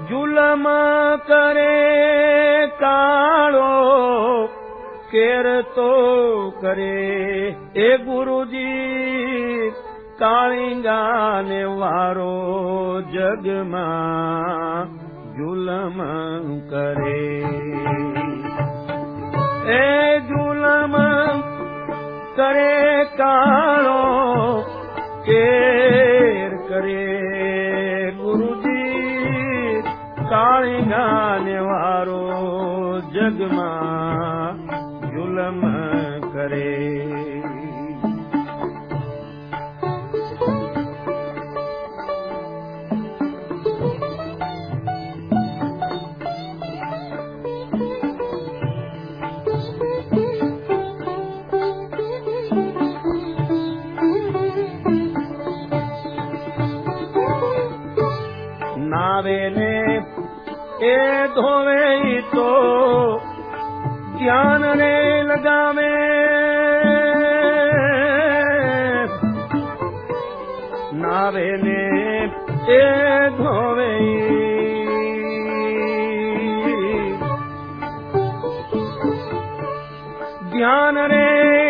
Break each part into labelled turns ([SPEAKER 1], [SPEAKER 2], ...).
[SPEAKER 1] जुलम करे काळो केर तो करे ए गुरुजी काळिंगा ने वारो जग मां जुलम करे ए जुलम करे काळो केर करे गुरुजी काळिंगा ने वारो जग मां जुलम करे नावे ने ए धोवे तो ज्ञान ने लगावे नावे ने ए धोवे ज्ञान ने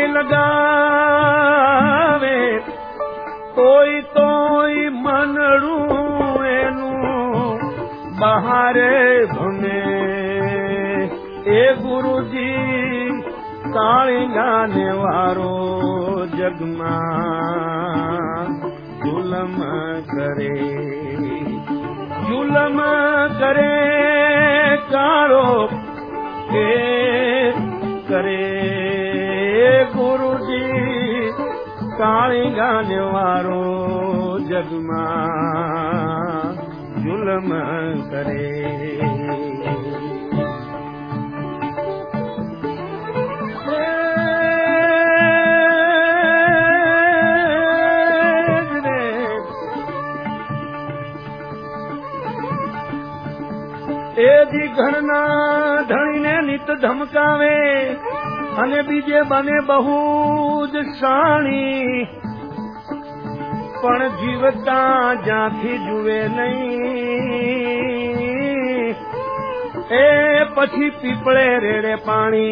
[SPEAKER 1] लगावे कोई तोई मनड़ू बहारे भुने ए गुरुजी काळिंगा ने वारो जग मां जुलम करे काळो के करे गुरुजी काळिंगा ने वारो जग मां जुलम करे एदी घरना धणी ने नित धमकावे अने बीजे बने बहु ज शाणी पण जीवता जाथी जुए नहीं ए पछी पीपळे रेड़े पानी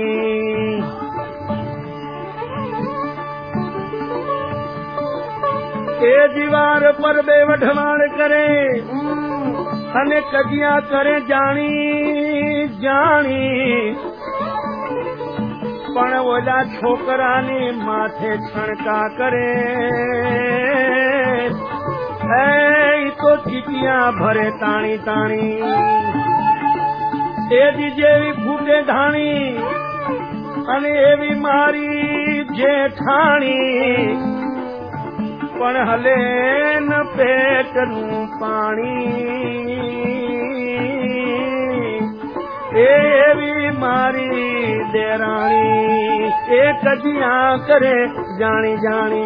[SPEAKER 1] ए दीवार पर बेवठवाड़ करे अने कजिया करे जानी जानी पण ओला छोकरानी माथे छणका करे तो चीटिया भरे ताणी ताणी एदी जेवी फूटे धाणी अने एवी मारी जेठाणी पण हले न पेट नु पाणी एवी मारी देराणी एक जिया करे जानी जानी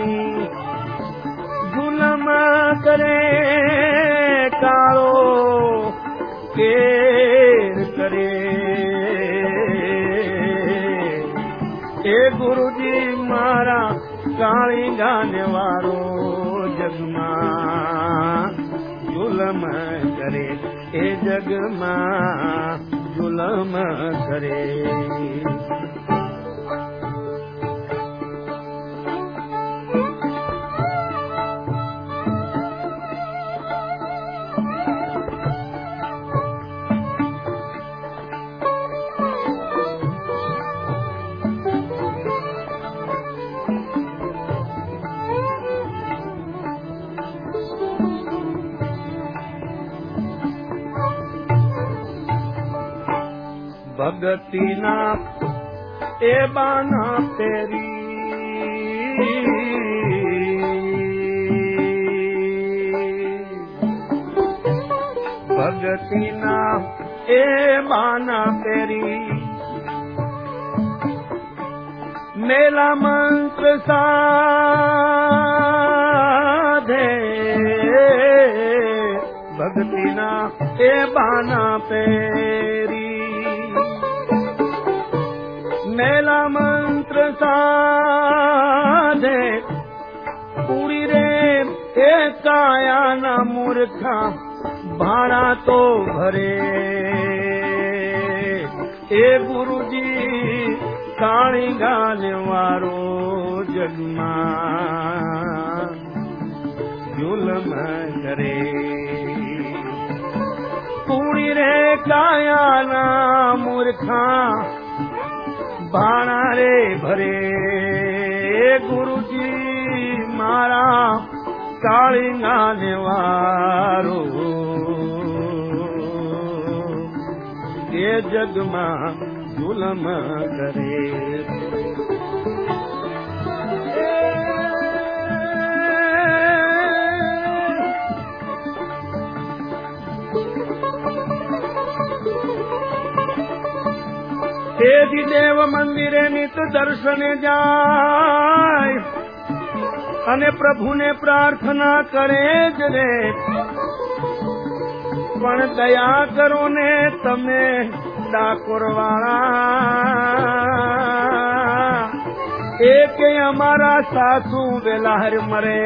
[SPEAKER 1] जुलम करे काळो केर करे ए गुरुजी मारा काळिंगा ने वारो जग मां जुलम करे ए जग मां जुलम करे भगती ना ए बाना तेरी भगती ना ए बाना तेरी मेला मंत्र साधे भगती ना ए बाना तेरी मेला मंत्र साधे पूरी रे ए काया ना मूर्खा भाड़ा तो भरे ए गुरुजी काली गाने वारो जगमा जुलम करे पूरी रे काया ना मूर्खा भाड़ा रे भरे गुरुजी मारा काली गाने वारो ये जगमा जुलम करे तेजी देव मंदिरे नित दर्शने जाय अने प्रभु ने प्रार्थना करे ज रे पण दया करो ने तमे डाकोर वाला एक हमारा सासू बेलाहर मरे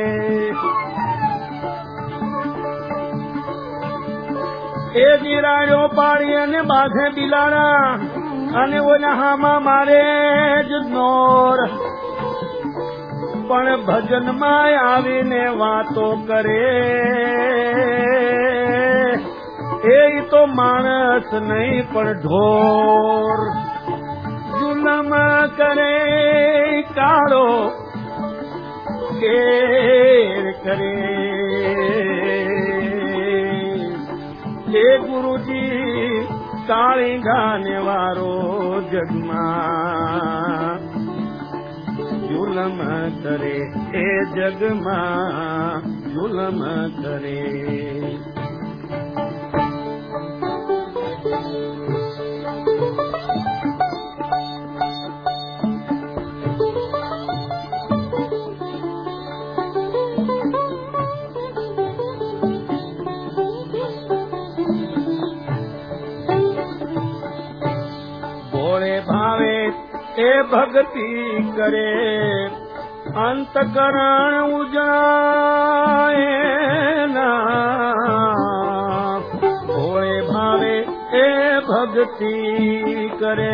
[SPEAKER 1] ए जीरायो पाड़ी अने बाघे बिलाड़ा अने ओलाहामा मारे ज नोर पण भजन मां आवीने वातो करे ए तो मानस नहीं पण ढोर जुलम करे कालो केर करे हे गुरुजी काली गाने वारो जगमा जुलम करे ए जगमा जुलम करे ए भक्ति करे अंतकरण उजाए ना भोले भावे ए भक्ति करे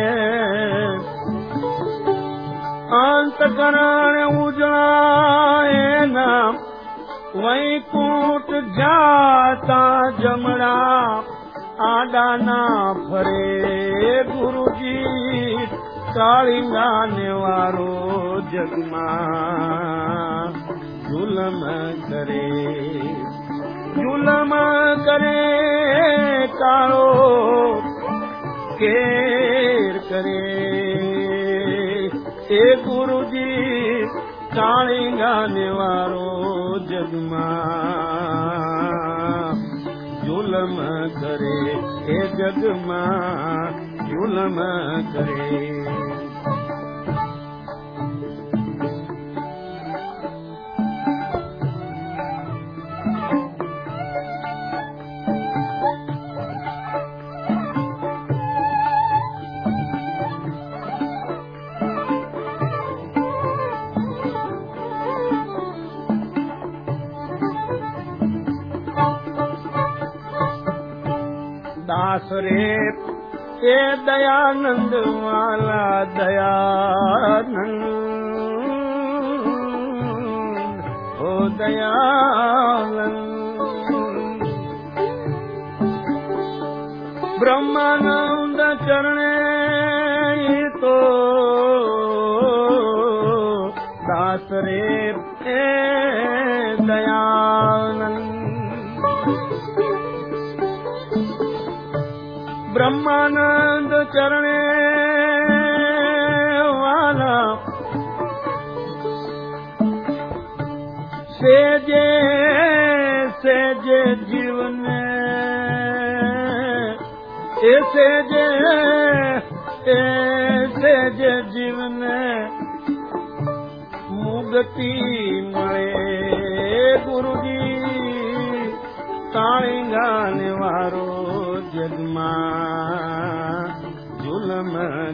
[SPEAKER 1] अंतकरण उजाए ना वैकुंठ जाता जमड़ा आडा ना फरे गुरुजी काली गाने वारो जगमा जुलम करे कालो केर करे ए गुरुजी काली गाने वारो जगमा जुलम करे ए जगमा जुलम करे दास रे ए दयानंद वाला दयानंद ओ दयानंद ब्रह्मानंद चरणे तो दास रे ए दयानंद ब्रह्मानंद चरणे वाला सेजे जीवन सेजे जीवन मुक्ति मळे गुरुजी ताली गाने वारो जगमा जुलम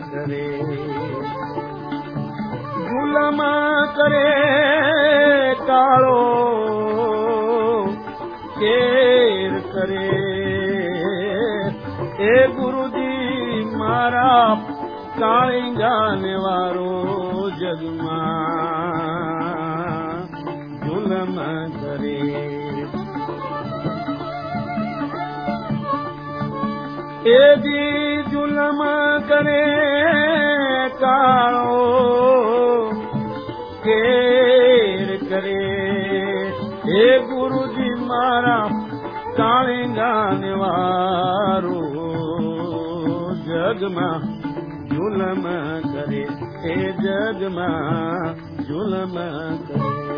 [SPEAKER 1] करे कालो केर करे એ ગુરુજી મારા કાળી ગાને વારો જગમાં જુલમ કરે એ જી જુલમ કરે કાળો કેર કરે એ ગુરુજી મારા કાળી ગાને વારો જગમાં જુલમ કરે એ જગમાં જુલમ કરે